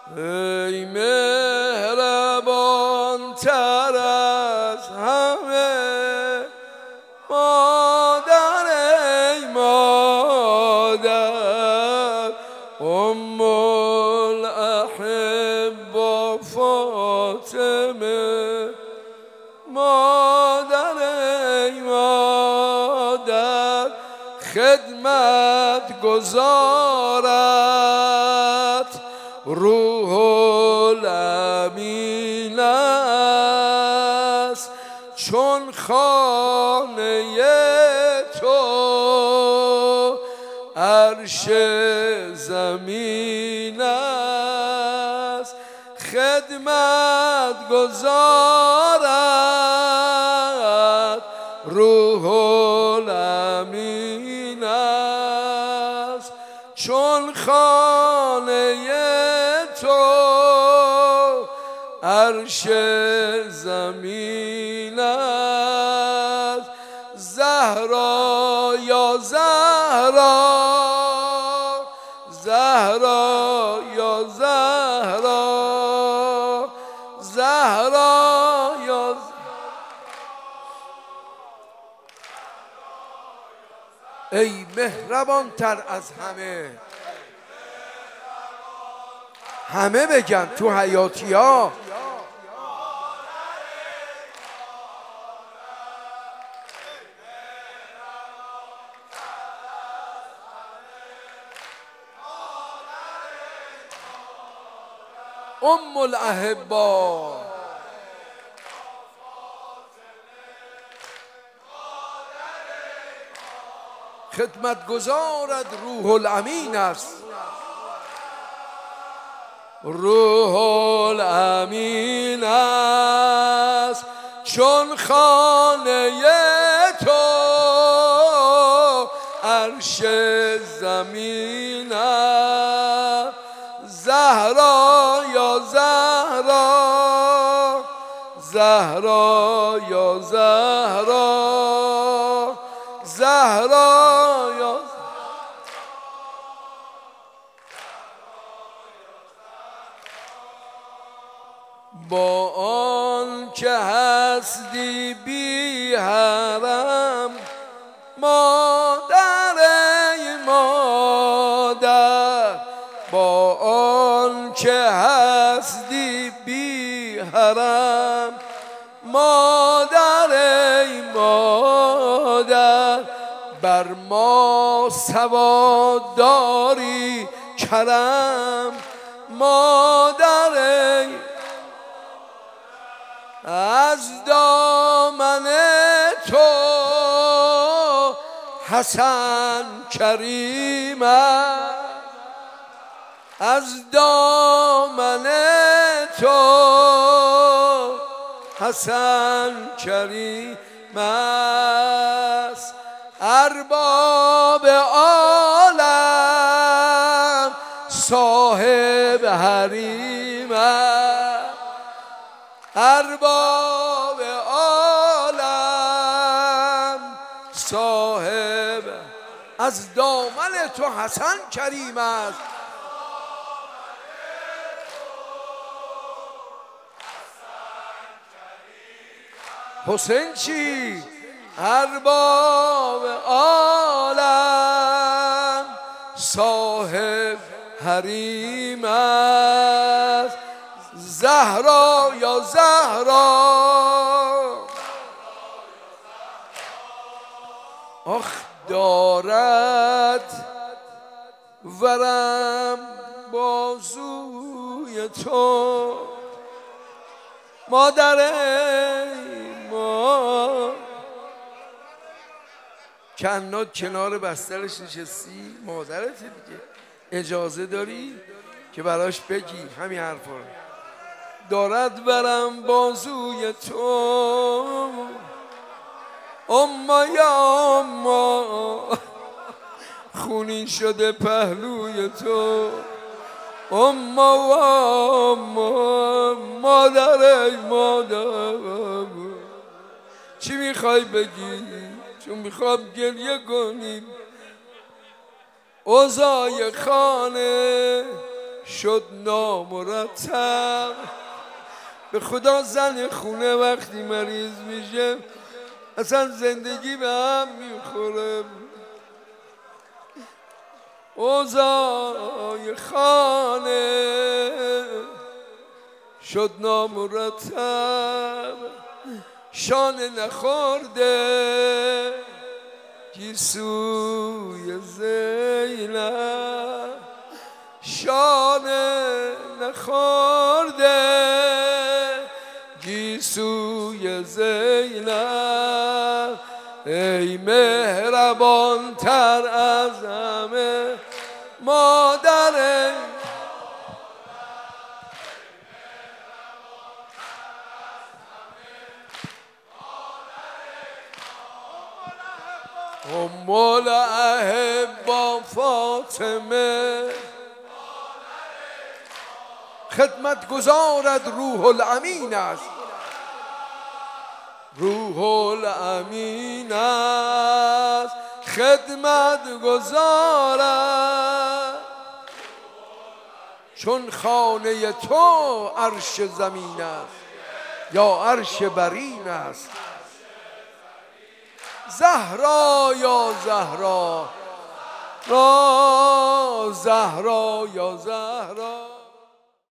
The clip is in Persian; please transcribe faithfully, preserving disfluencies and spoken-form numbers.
ای مهربان تر از همه مادر، ای مادر ام الاحبا فاطمه، مادر ای مادر خدمت گزارت روح الامین است، چون خانه تو عرش زمین است، خدمت گزارت روح الامین است، چون خانه تو عرش زمین است. زهرا یا زهرا، زهرا یا زهرا، زهرا یا زهرا. ای مهربان تر از همه، همه بگن تو حیاتی ها. ام الاحبا خدمت گزارد روح الامین است، روح الامین است، چون خانه تو عرش زمین است. زهرا یا زهرا، زهرا یا زهرا، زهرا یا با آن که هستی بی حرم، مادر ای مادر با آن که هستی بی حرم، مادر ای مادر بر ما سواد داری کرم، مادر ای از دامن تو حسن کریم است، از دامن تو حسن کریم است. ارباب عالم صاحب حریم است، ارباب عالم صاحب از دامن تو حسن کریم است. حسین چی؟ ارباب عالم صاحب حریم است. زهرا یا زهرا، آخ دارد ورم بازوی تو، مادر ما کنات کنار بسترش نشستی، مادرت دیگه، اجازه داری که براش بگی همین حرفا رو. دارد ورم بازوی تو، اما یا اما خونین شده پهلوی تو، اما و اما مادر ای مادر چی میخوای بگی؟ چون میخوام گریه کنیم. اوضاع خانه شد نامرتب. به خدا زن خونه وقتی مریض میشه اصلا زندگی به هم میخوره. اوضاع خانه شد نامرتب، شانه نخورده گیسوی زینب، شانه نخورده گیسوی زینب. ای مهربان تر از همه مادر، ام الاحبا فاطمه، خدمت گزارد روح الامین است، روح الامین است خدمت گزارد. چون خانه تو عرش زمین است یا عرش برین است. زهرا یا زهرا، را زهرا یا زهرا.